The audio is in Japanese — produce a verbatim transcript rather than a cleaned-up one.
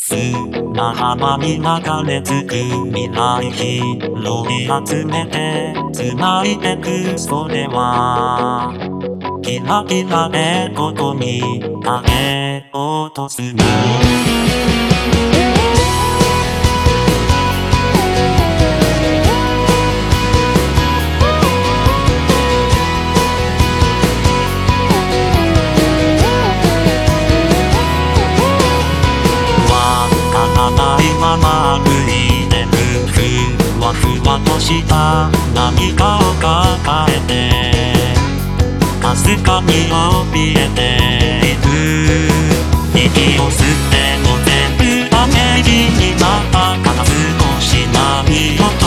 砂浜に流れ着く未来拾い集めて繋いでくそれはキラキラでここにあげようとするまま歩いてくふわふわとした何かを抱えてかすかに怯えている息を吸っても全部ダメージになったから少し波を